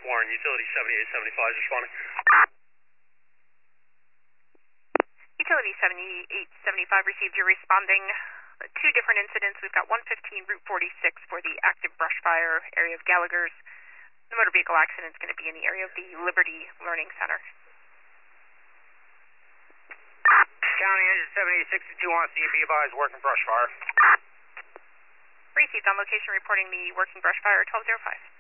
Warren, Utility 7875 is responding. Utility 7875 received. You're responding. Two different incidents. We've got 115 Route 46 for the active brush fire area of Gallagher's. The motor vehicle accident is going to be in the area of the Liberty Learning Center. County Engine 7862 wants to be advised working brush fire. Received on location reporting the working brush fire 1205.